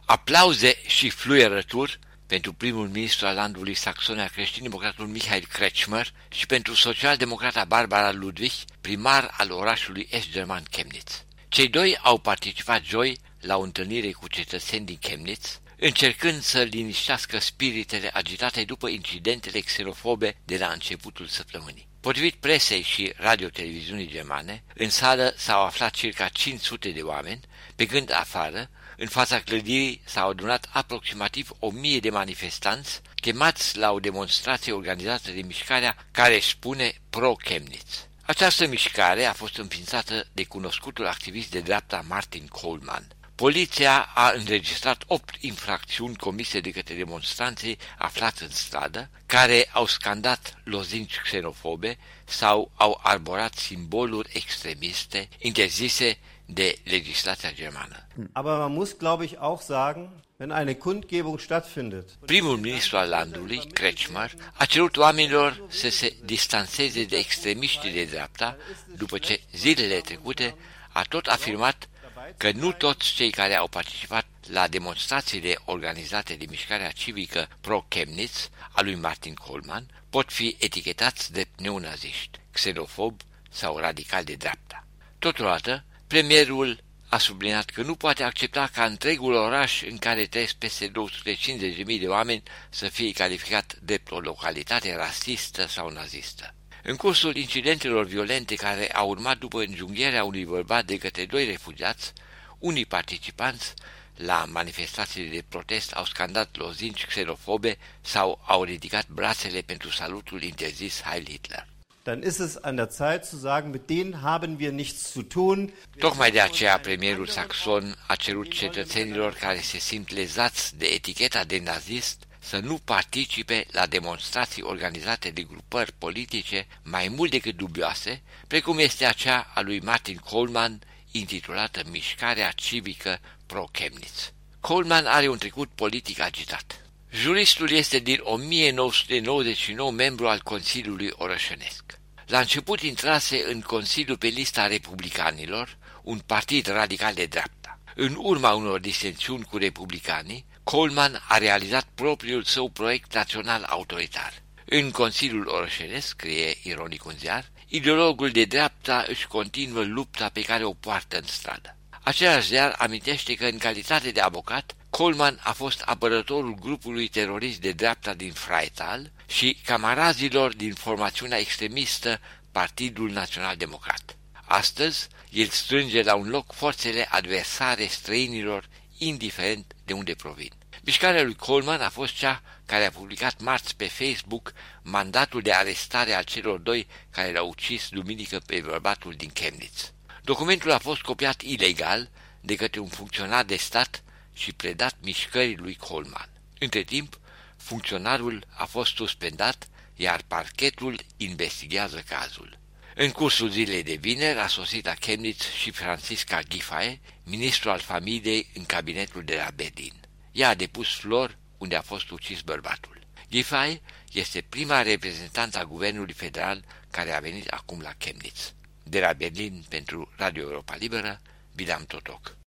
Aplauze și fluierături pentru primul ministru al landului Saxonia, creștin-democratul Michael Kretschmer, și pentru social-democrata Barbara Ludwig, primar al orașului est-german Chemnitz. Cei doi au participat joi la o întâlnire cu cetățeni din Chemnitz, încercând să liniștească spiritele agitate după incidentele xenofobe de la începutul săptămânii. Potrivit presei și radio-televiziunii germane, în sală s-au aflat circa 500 de oameni, pe când afară, în fața clădirii, s-au adunat aproximativ 1000 de manifestanți chemați la o demonstrație organizată de mișcarea care își spune Pro-Chemnitz. Această mișcare a fost înființată de cunoscutul activist de dreapta Martin Kohlmann. Poliția a înregistrat 8 infracțiuni comise de către demonstranții aflați în stradă, care au scandat lozinci xenofobe sau au arborat simboluri extremiste interzise de legislația germană. Aber man muss, glaube ich, auch sagen, wenn eine Kundgebung stattfindet. Primul ministru al landului, Kretschmer, a cerut oamenilor să se distanțeze de extremiștii de dreapta, după ce zilele trecute a tot afirmat că nu toți cei care au participat la demonstrațiile organizate de mișcarea civică pro-Chemnitz a lui Martin Kohlmann pot fi etichetați de neonaziști, xenofobi sau radicali de dreapta. Totodată, premierul a subliniat că nu poate accepta ca întregul oraș în care trăiesc peste 250.000 de oameni să fie calificat drept o localitate rasistă sau nazistă. În cursul incidentelor violente care au urmat după înjunghierea unui bărbat de către 2 refugiați, unii participanți la manifestațiile de protest au scandat lozinci xenofobe sau au ridicat brațele pentru salutul interzis Heil Hitler. Dann ist es an der Zeit zu sagen, mit denen haben wir nichts zu tun. Tocmai de aceea premierul saxon a cerut cetățenilor care se simt lezați de eticheta de nazist să nu participe la demonstrații organizate de grupări politice mai mult decât dubioase, precum este aceea a lui Martin Kohlmann, intitulată Mișcarea Civică Pro-Chemnitz. Kohlmann are un trecut politic agitat. Juristul este din 1999 membru al Consiliului Orășănesc. La început intrase în Consiliu pe lista republicanilor, un partid radical de dreapta. În urma unor disensiuni cu republicanii, Kohlmann a realizat propriul său proiect național autoritar. În Consiliul Orășenesc, scrie ironic un ziar, ideologul de dreapta își continuă lupta pe care o poartă în stradă. Același ziar amintește că în calitate de avocat, Kohlmann a fost apărătorul grupului terorist de dreapta din Freital și camarazilor din formațiunea extremistă Partidul Național Democrat. Astăzi, el strânge la un loc forțele adversare străinilor, indiferent de unde provin. Mișcarea lui Kohlmann a fost cea care a publicat marți pe Facebook mandatul de arestare al celor 2 care l-au ucis duminică pe bărbatul din Chemnitz. Documentul a fost copiat ilegal de către un funcționar de stat și predat mișcării lui Kohlmann. Între timp, funcționarul a fost suspendat, iar parchetul investigează cazul. În cursul zilei de vineri a sosit la Chemnitz și Franziska Giffey, ministru al familiei în cabinetul de la Berlin. Ea a depus flori unde a fost ucis bărbatul. Giffey este prima reprezentantă a guvernului federal care a venit acum la Chemnitz. De la Berlin pentru Radio Europa Liberă, Bileam Totoc.